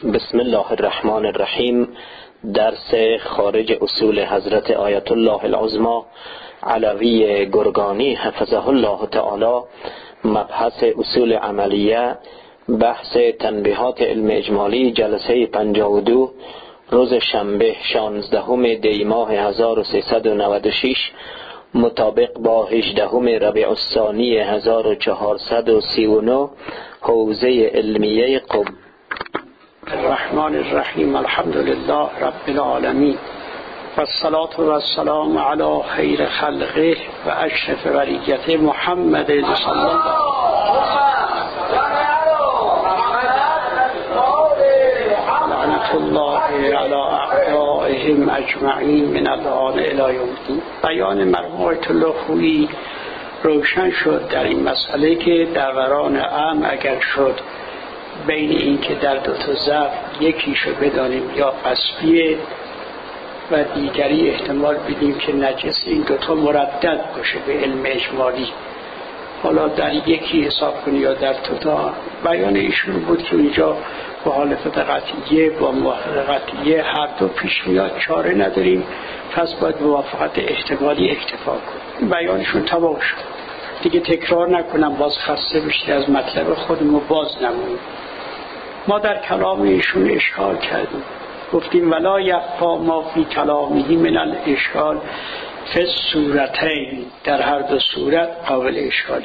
بسم الله الرحمن الرحیم. درس خارج اصول حضرت آیت الله العظمی علوی گرگانی حفظه الله تعالی، مبحث اصول عملیه، بحث تنبیهات علم اجمالی، جلسه 52، روز شنبه 16 دی ماه 1396 مطابق با 18 ربیع الثانی 1439 حوزه علمیه قم. الرحمن الرحیم. الحمد لله رب العالمین و الصلاة و السلام علی خیر خلقه و اشرف بریته محمد صلی الله لعنت الله علی اعدائهم اجمعین من الآن الی یوم الدین. بیان مرحوم آیت الله خویی روشن شد در این مسئله که دوران عام اگر شد بین این که در دو تا ظرف یکیشو بدانیم یا قصبیه و دیگری احتمال بدیم که نجس، این دوتا مردد باشه به علم اجمالی، حالا در یکی حساب کنی یا در دوتا. بیان ایشون بود که اینجا مخالفت قطعیه با موافقت قطعیه هر دو پیش میاد، چاره نداریم، پس باید موافقت احتمالی اکتفا کنیم. بیانشون تمام شد دیگه، تکرار نکنم باز خسته بشید از مطلب خودمو باز نمونیم. ما در کلام ایشون اشکال کردیم، گفتیم ولا یخفی ما فی کلامه من الاشکال فی الصورتین، در هر دو صورت قابل اشکاله.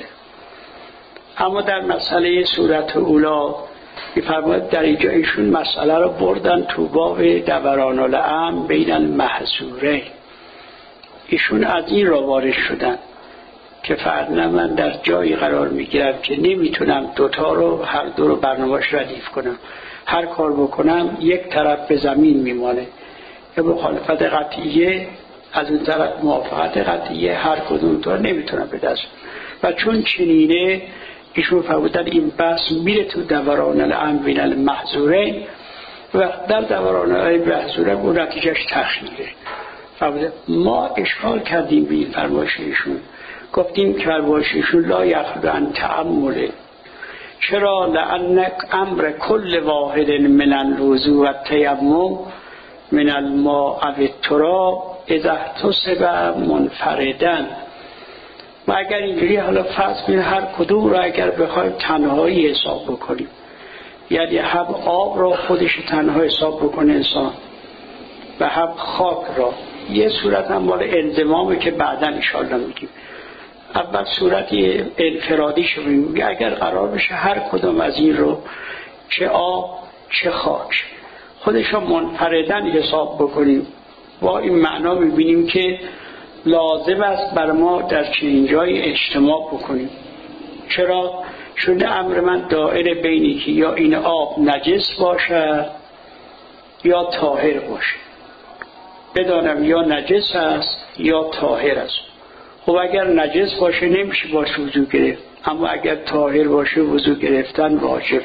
اما در مسئله صورت اولا می‌فرماید در اینجا ایشون مسئله رو بردن تو باب دوران العام بین المحظورین. ایشون از این را وارد شدن که فرضاً من در جایی قرار میگیرم که نمیتونم دوتا رو، هر دو رو برنامه‌اش ردیف کنم، هر کار بکنم یک طرف به زمین میمانه، یا مخالفت قطعیه از اون طرف موافقت قطعیه، هر کدوم تو نمیتونم به دست. و چون چنینه ایشون فرمودن این بحث میره تو دوران العام بین المحظورین و در دوران المحظورین اون نتیجهش تخییره. فرمودن ما اشکال کردیم به این فرمایش ایشون، گفتیم که فرمایششون لا یخلو عن تأمله. چرا؟ لأن امر کل واحد من الوضوء و التیمم من الماء و التراب اذا احتسب منفردا. و اگر اینجوری حالا فرض کنید هر کدوم را اگر بخوایم تنهایی حساب بکنیم، یعنی هم آب را خودش تنها حساب بکنه انسان و هم خاک را، یه صورت هم مال انضمامه که بعداً انشاءالله میگیم. اول صورتی انفرادی شدیم، اگر قرار بشه هر کدوم از این رو چه آب چه خاک خودش رو منفردن حساب بکنیم، با این معنا میبینیم که لازم است بر ما در چنین جای اجتماع بکنیم. چرا؟ چون امر من دائره بینی که یا این آب نجس باشه یا طاهر باشه، بدانم یا نجس است یا طاهر است. خب اگر نجس باشه نمیشه باشه وضو گرفت، اما اگر طاهر باشه وضو گرفتن واجبه.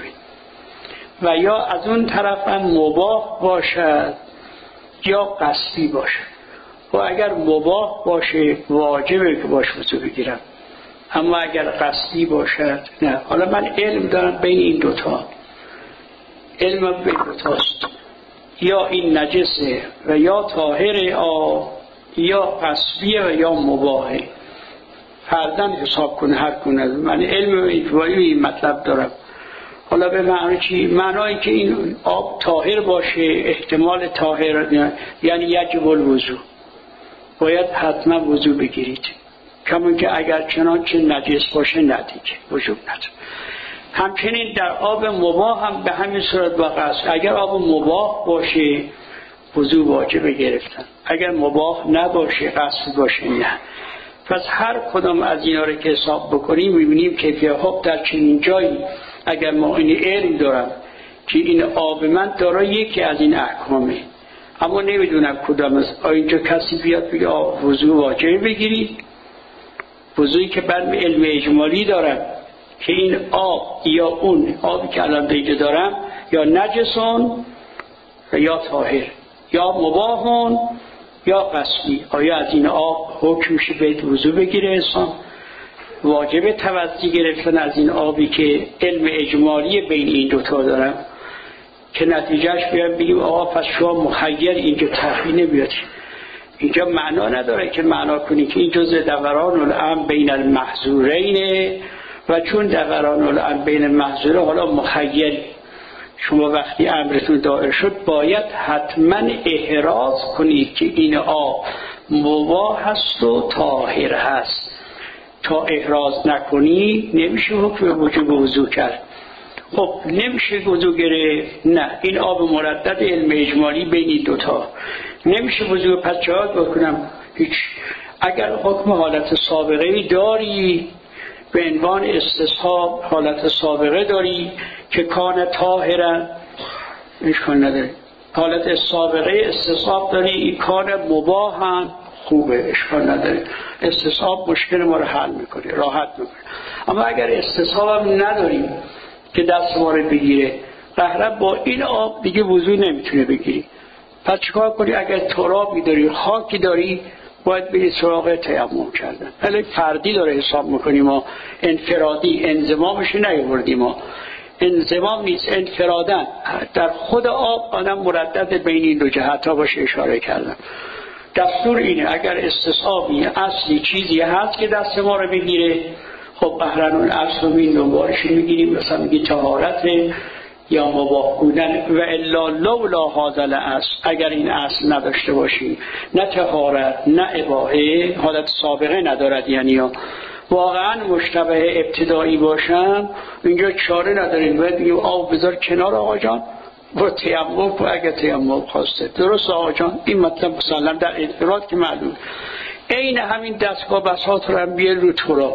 و یا از اون طرف مباح باشد یا قصدی باشه. و اگر مباح باشه واجبه که باشه وضو بگیرم، اما اگر قصدی باشد نه. حالا من علم دارم بین این دوتا، علم بین دوتاست، یا این نجسه و یا طاهره یا قصبیه و یا مباحه. فرضاً حساب کنه هر کنه. من علم اجمالی این مطلب دارم. حالا به معنی چی؟ معنایی که این آب طاهر باشه، احتمال طاهر یعنی یجب الوضو، باید حتما وضو بگیرید، کما که اگر چنانچه نجس باشه ندیگه وجوب نداره. همچنین در آب مباح هم به همین صورت واقع است. اگر آب مباح باشه وضو واجب گرفتن، اگر مباح نباشه قصد باشه نه. پس هر کدام از اینا رو که حساب بکنیم میبینیم که خب در چنین جایی اگر ما این علم دارم که این آب من داره یکی از این احکامه، اما نمیدونم کدام است، اینجا کسی بیاد بگه وضو واجب بگیرید، وضویی که بر علم اجمالی دارم که این آب یا اون آبی که الان دیگه دارم یا نجسون یا طاهر یا مباحون یا قصبی، آیا از این آب حکم میشه به وضو بگیره انسان؟ واجب توضی گرفتن از این آبی که علم اجمالی بین این دوتا دارم که نتیجهش بیان بگیم آقا پس شما مخیر اینجا تخیل نمیاد. اینجا معنا نداره که معنا کنی که این جزء دوران الامر بین المحظورین و چون دوران الامر بین المحظورین حالا مخیر. شما وقتی امرتون دائر شد باید حتما احراز کنید که این آب مباح هست و طاهر هست. تا احراز نکنی نمیشه حکم وجوب وضو کرد. خب نمیشه وضو گرفت، نه این آب مردد علم اجمالی بین دوتا نمیشه وضو. پس جهاد بکنم هیچ. اگر حکم حالت سابقه داری به عنوان استصحاب حالت سابقه داری که کان طاهرا اشکال نداره. حالت سابقه استصحاب داری این کان مباح هم خوبه اشکال نداره. استصحاب مشکل ما رو حل میکنه راحت میکنه. اما اگر استصحاب هم نداریم که دست ما رو بگیره قهرب با این آب دیگه وضو نمیتونه بگیری. پس چیکار کنی؟ اگر ترابی داری خاکی داری باید بری سراغ تیمم کردن. ولی فردی داره حساب میکنیم ما انفرادی انضمامش نیاوردیم ما. انضمام نیست انفرادن در خود آب آدم مردد بین این دو جهت ها باشه اشاره کردم. دستور اینه اگر استصحابی اصلی چیزی هست که دست ما رو بگیره خب بهرن الاصل رو این دنبالش میگیریم. مثلا میگی طهارت یا مباح بودن و الا لولا هذا الاصل. اگر این اصل نداشته باشی نه طهارت نه اباحه حالت سابقه ندارد یعنی واقعا مشتبه ابتدایی باشم اینجا چاره نداریم. باید بگیم آب بذار کنار آقا جان با تیمم و اگر تیمم خواسته درست آقا جان این مطلب مسلم در انفراد که معلوم. عین همین دستگاه بساط رو هم بیار رو تراب.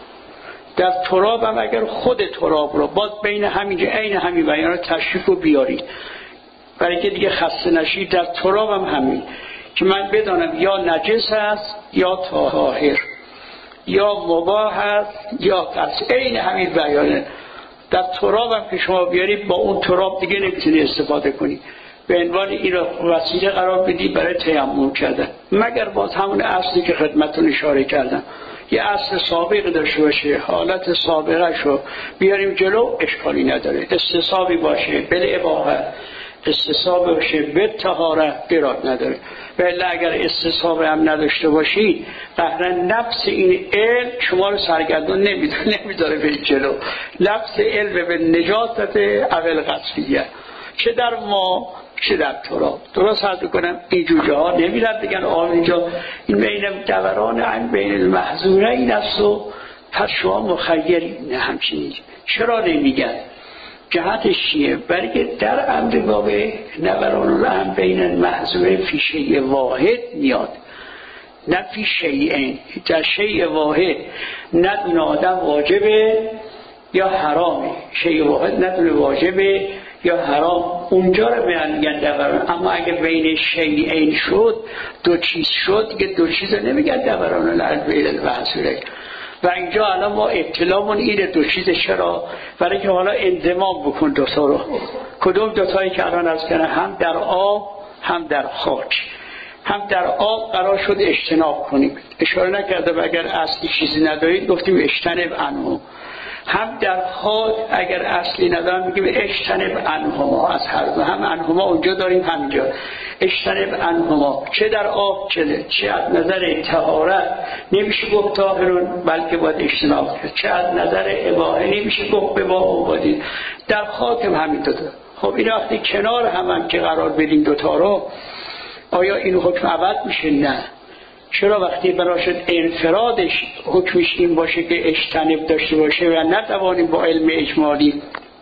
در تراب هم اگر خود تراب رو باز بین همینجا عین همین بیان تشریف رو بیارید برای که دیگه خسته نشید. در تراب هم همین که من بدانم یا نجس هست یا طاهر یا مباح هست یا قصد. عین همین بیانه در تراب هم که شما بیارید با اون تراب دیگه نمیتونی استفاده کنی. به عنوان این رو وسیله قرار بدی برای تیمم کردن مگر باز همون اصلی که خدمتتون اشاره کردم یه اصل سابق داشته باشه حالت سابقه شو بیاریم جلو اشکالی نداره. استصحابی باشه بل اباحه استصحاب باشه به طهارت ایراد نداره. ولی اگر استصحاب هم نداشته باشی قهرن نفس این علم شما رو سرگردان نمیداره به جلو. نفس علم به نجاست اول قصفیه چه در ما چه در تراب. درست حضر کنم این جوجه ها نمیرد بگن آن اینجا این بین دوران این بین المحظوره این است و پس شما مخیری. نه همچنین. چرا نمیگن؟ جهتش چیه؟ برای در امر باب دوران الامر بین المحظوره فی شیء واحد میاد نه فی شیئین. در شیء واحد ندونه آدم واجبه یا حرامه. شیء واحد ندونه واجبه یا حرام اونجا رو میگن دوران. اما اگه بین شیئین شد دو چیز شد که دو چیز رو نمیگن دوران الامر بین المحظوره. و اینجا الان ما اطلاعمون اینه دو چیز. چرا؟ برای که حالا انضمام بکن دوتا رو. کدوم دوتایی که الان از کنه هم در آب هم در خاک. هم در آب قرار شد اجتناب کنیم اشاره نکرده و اگر اصلی چیزی ندارید گفتیم اجتنب عنه. هم در خاک اگر اصلی ندارم میگیم اجتنب عنهما. از هر دو هم عنهما اونجا داریم همینجا اجتنب عنهما. چه در آب چه از نظر طهارت نمیشه گفت طاهرون بلکه باید اجتناب کرد. چه از نظر اباحه نمیشه گفت به ما اومدید. در خاک هم همین دوتا. خب این وقتی کنار هم که قرار بدیم دوتا رو آیا این حکم عوض میشه؟ نه. چرا وقتی براشد انفرادش حکمش این باشه که اجتنب داشته باشه و نتوانیم با علم اجمالی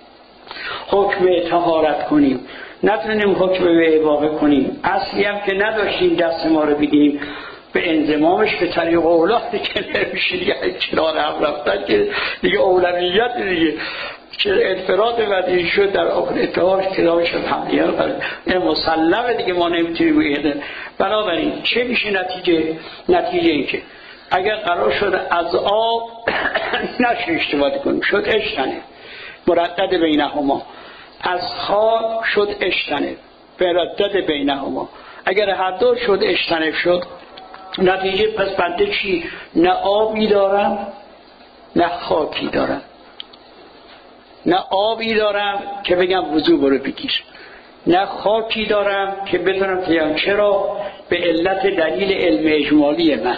حکم طهارت کنیم نتونیم حکم به اباحه کنیم اصلی هم که نداشتیم دست ما رو بگیریم به انضمامش به طریق اولاد که نمیشه دیگه کنار هم رفتن که دیگه اولویت دیگه که انفراد ودی شد در آخر اتحاش کلامش هم این مسلمه دیگه ما نمیتونیم بگیریم. بنابراین چه میشه نتیجه این که اگر قرار شد از آب نشه استفاده کنیم شد اجتنب مردد بینهما. از خاک شد اجتنب مردد بینهما. اگر هر دو شد اجتنب شد نتیجه پس بنده چی؟ نه آبی دارم نه خاکی دارم. نه آبی دارم که بگم وضو برو بگیر نه خاکی دارم که بتونم بگم چرا به علت دلیل علم اجمالی من.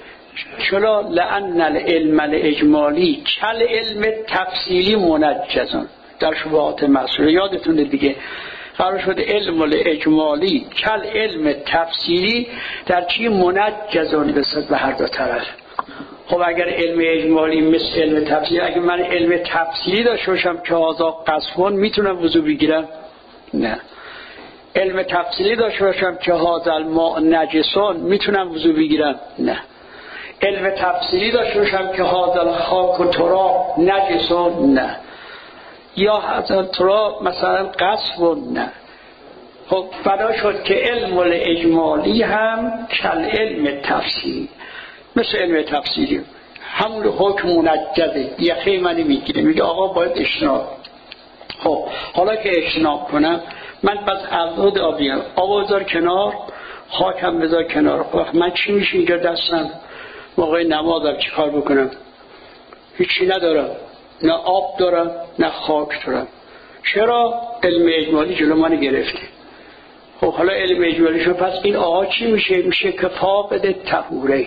چرا؟ لأن العلم الاجمالی کل علم تفصیلی منجزون در شبهات مسئله. یادتونه دیگه قرار شد علم الاجمالی کل علم تفصیلی در چی منجزون نسبت به هر دو طرف. خب اگر علم اجمالی مثل علم تفصیلی، اگر من علم تفصیلی داشته باشم که هذا قصفون میتونم وضو بگیرم؟ نه. علم تفصیلی داشته باشم که هذا الماء نجسون میتونم وضو بگیرم؟ نه. علم تفصیلی داشته باشم که هذا الخاک و تراب نجسون؟ نه. یا هذا تراب مثلا قصفون؟ نه. خب بنا شد که علم الاجمالی هم کل علم تفصیلی، مثل علم تفصیلی همون حکم منجزه، یخی منی میگیره، میگه آقا باید اجتناب. خب حالا که اجتناب کنم من پس اعضاد آبیم، آب بذار کنار، خاکم بذار کنار. خب من چی میشه اینجا دستم موقع نمازم چی کار بکنم؟ هیچی ندارم، نه آب دارم نه خاک دارم. چرا؟ علم اجمالی جلو من گرفته. خب حالا علم اجمالی شد، پس این آقا چی میشه؟ میشه که فاقد طهوره،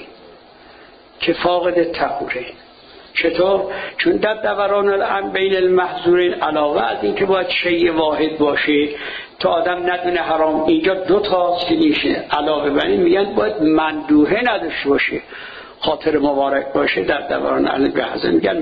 که فاقد طهوره. چطور؟ چون در دوران الامر بین المحظورین علاوه از این که باید شیء واحد باشه تا آدم ندونه حرام، اینجا دو تاست که نیشه. علاوه بر این میگن باید مندوحه نداشته باشه، خاطر مبارک باشه. در دوران اهل بحث میگن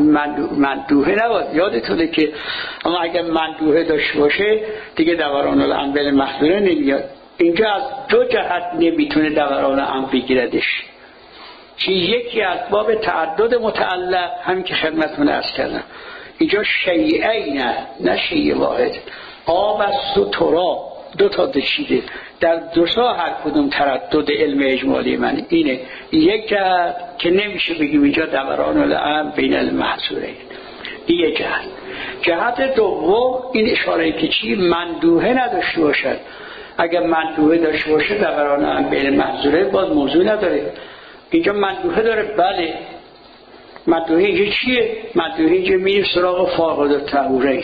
مندوحه نباید. یادتونه که اما اگر مندوحه داشته باشه دیگه دوران الامر بین المحظورین نمیاد. اینجا از دو جهت نمیتونه دوران الامر بگیردش، که یکی از باب تعدد متعلق، همین که خدمتتون عرض کردم اینجا شیئین نه شیء واحد. آب است و تراب دو تا دشیده، در دو تا هر کدوم تردد علم اجمالی من اینه. یک جهت که نمیشه بگیم اینجا دوران الامر بین المحظورین، یک جهت. جهت دوم این اشاره که چی؟ مندوحه نداشته باشد. اگر مندوحه داشته باشه دوران الامر بین المحظورین باز موضوع نداره. اینجا مندوحه داره، بله. مندوحه اینجا چیه؟ مندوحه اینجا میره سراغ فاقد الطهورین.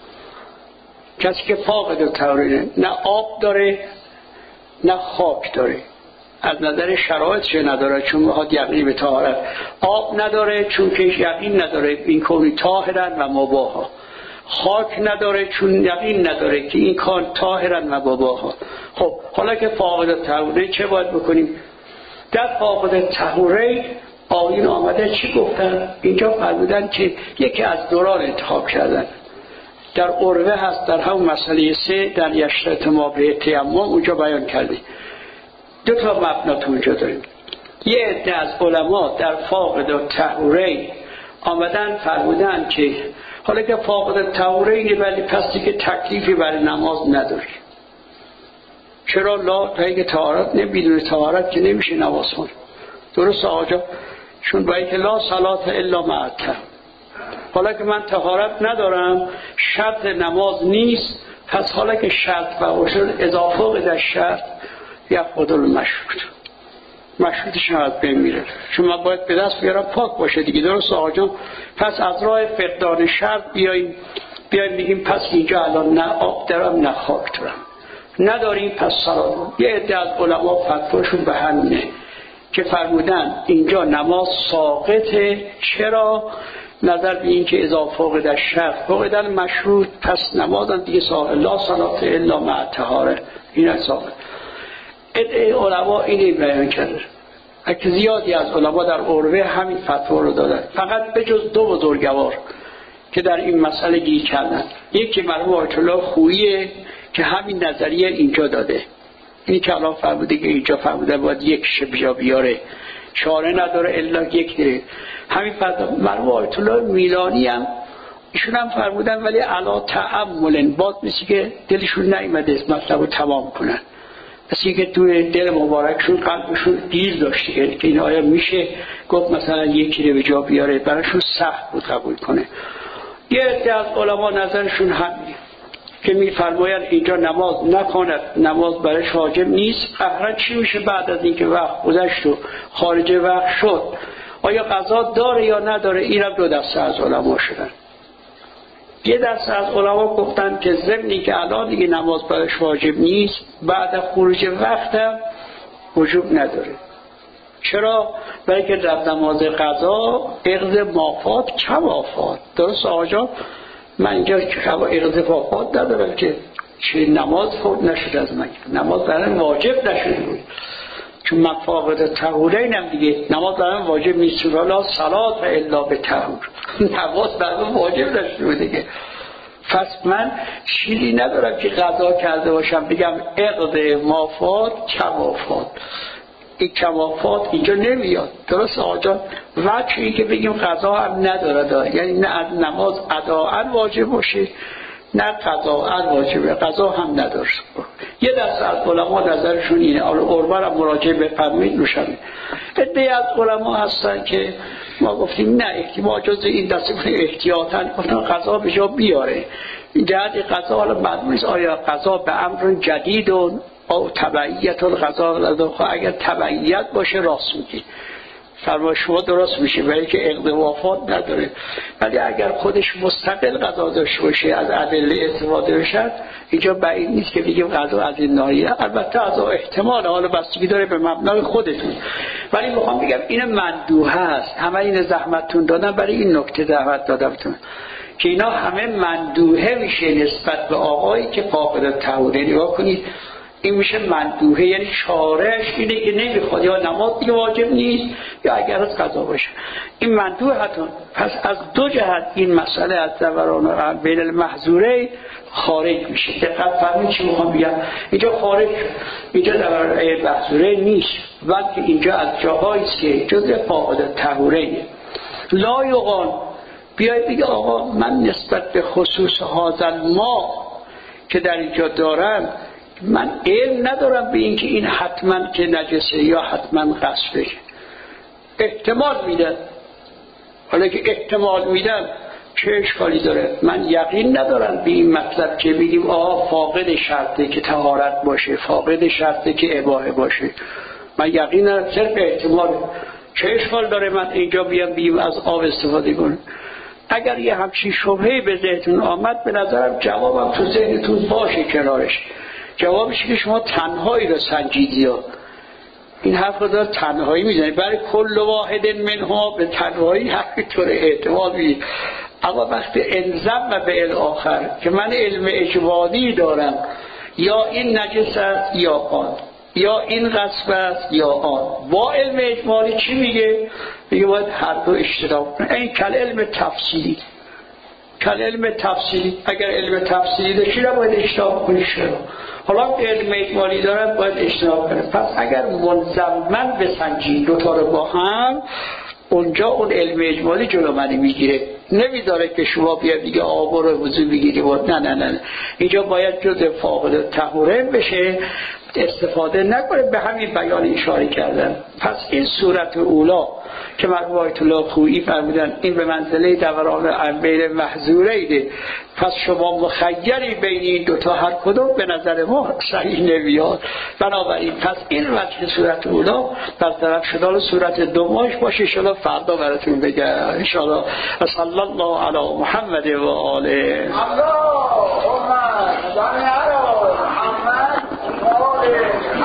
کسی که فاقد الطهورین نه آب داره نه خاک داره، از نظر شرایطش نداره چون میخواد یقین به طهارت. آب نداره چون که یقین نداره این کونی طاهرن و مباحا. خاک نداره چون یقین نداره که این کان طاهرن و مباحا. خب حالا که فاقد الطهورین چه باید بکنیم؟ در فاقد طهورین آیین آمده چی گفتن؟ اینجا فرمودن که یکی از دوران انتخاب کردن. در عروه هست، در همون مسئله 3 در یشترط ما به تیمم اونجا بیان کرده. دو تا مبنا تو اونجا داریم. یه عده از علما در فاقد طهورین آمدن فرمودن که حالا که فاقد طهورین ولی پس دیگه تکلیفی برای نماز نداری. چرا؟ لا تا اینکه طهارت بدون طهارت که نمیشه نماز خون. درست آقا؟ چون باید که لا صلات الا مع الطهور. حالا که من طهارت ندارم شرط نماز نیست، پس حالا که شرط و شد اضافه در شرط یفقد المشروط، مشروطش هم از بین میره. چون من باید به دست بیارم پاک باشه دیگه. درست آقا جان؟ پس از راه فقدان شرط بیایم بگیم پس اینجا الان نه آب دارم نه خاک دارم نداریم، پس سلام. یه عده از علما فتواشون به همینه که فرمودن اینجا نماز ساقطه. چرا؟ نظر به این که اضافه فاقد الشرط فاقد المشروط، پس نماز دیگه ساقط. لا صلات الا مع الطهاره، این ساقط. عده علما اینه بیان کرده. اگه زیادی از علما در عروه همین فتوا رو دادن، فقط به جز دو بزرگوار که در این مسئله گیر کردن. یکی مرحوم آیت الله خوییه که همین نظریه اینجا داده. این که الان فرموده که اینجا فرموده باید یک شبجا بیاره، چاره نداره الا یک داره. همین مرحوم آیت الله میلانی هم ایشون هم فرمودن ولی علا تأمل، باز مثل که دلشون نیامده مطلب رو تمام کنن، مثل که توی دل مبارکشون قلبشون گیر داشته که این آیا میشه گفت مثلا یکی رو به جا بیاره، براشون سخت بود قبول کنه. یه عده از علما نظرشون همینه که میفرمایند اینجا نماز نکند، نماز برایش واجب نیست. قهرن چی میشه بعد از اینکه وقت گذشت و خارج وقت شد؟ آیا قضا داره یا نداره؟ اینم دو دسته از علما شدن. یه دسته از علما گفتن که ضمنی که الان دیگه نماز برایش واجب نیست، بعد از خروج وقت هم وجوب نداره. چرا؟ برای که در نماز قضا عقد مافات کمافات. درست آقا؟ من اینجا عقد مافات ندارم که چه نماز فوت نشد از من، نماز برای واجب نشده بود، چون من فاقد طهورین هم دیگه نماز برای واجب نیست. لا صلات الا به طهور، نماز برای واجب نشده بود دیگه. پس من چیزی ندارم که قضا کرده باشم بگم عقد مافات کمافات. این کمافات اینجا نمیاد. درست آقا؟ وجهی که بگیم قضا هم نداره، یعنی نه از نماز اداء واجب باشه نه قضاء واجبه، قضا هم نداره. یه دسته از علما نظرشون اینه. عربا را مراجعه بفرمایید روشنه. عده‌ای از علما هستن که ما گفتیم نه، ما جز این دسته احتیاطاً گفتن قضا به جا بیاره. این جهت قضا حالا معلوم نیست آیا قضا به امر جدید و او تبعیت القضا، اگر تبعیت باشه راست میگی، فرما شما درست میشه، برای که عقد وفات نداره. ولی اگر خودش مستقل قضا داشته باشه، از ادله استفاده بشه، اینجا بعید نیست که بگیم قضا از این ناحیه. البته از احتمال حالا بستگی داره به مبنای خودتون. ولی میخوام بگم این مندوحه است. همه این زحمتتون دادم برای این نکته زحمت دادمتون که اینا همه مندوحه میشه نسبت به آقایی که فاقد طهوره. نگاه کنید، این میشه مندوحه، یعنی شارعش اینه که نمیخواد، یا نماز دیگه واجب نیست یا اگر از قضا باشه این مندوحتون. پس از دو جهت این مسئله از دوران بین المحظوره خارج میشه. دقت فرمایید چی میخوام بگم. اینجا خارج، اینجا دوران محظوره نیست، بلکه اینجا از جاهایی که جزء فاقد طهوره. لا یقال بیاید بگه آقا من نسبت به خصوص حاضر ما که در اینجا دارم، من علم ندارم به این که این حتما که نجسه یا حتما غصبه. احتمال میدن. حالا که احتمال میدن چه اشکالی داره؟ من یقین ندارم به این مطلب که بگیم آقا فاقد شرطه که طهارت باشه، فاقد شرطه که اباحه باشه. من یقین ندارم، صرف احتمال. چه اشکال داره من اینجا بیام از آب استفاده کنم؟ اگر یه همچین شبهه‌ای به ذهنتون آمد، به نظرم جوابم تو ذهنتون باشه کنارش. جوابش که شما تنهایی رو سنجیدی ها. این حرف رو دار تنهایی میزنی، برای کل واحد منها به تنهایی حقی طور احتمال میدید. اما وقتی انضم و به الاخر که من علم اجمالی دارم، یا این نجس است یا آن، یا این غصب است یا آن، با علم اجمالی چی میگه؟ میگه باید هر دو اشتراک کنه. این کل علم تفصیلی، کل علم تفصیلی. اگر علم تفصیلی داشتی را باید اشتراک کنی. چرا؟ حالا علم اجمالی دارد باید اشتراک کنه. پس اگر منضمن بسنجی دوتا رو با هم، اونجا اون علم اجمالی جلو منی میگیره، نمیداره که شما بیا دیگه آب رو وضو بگیری. نه اینجا باید جز فاقد طهوره بشه، استفاده نکنه. به همین بیان اشاره کردن. پس این صورت اولا که مرحوم آیت الله خویی فرمودن این به منزله دوران بین محظوره ایده، پس شما مخیری بین این دوتا هر کدوم به نظر ما صحیح نمیاد. بنابراین پس این وجه صورت اولا برطرف شدن صورت دوماش باشه. انشاءالله فردا براتون بگم انشاءالله. صلی الله علی محمد و آله. اللهم صل علی محمد و آله.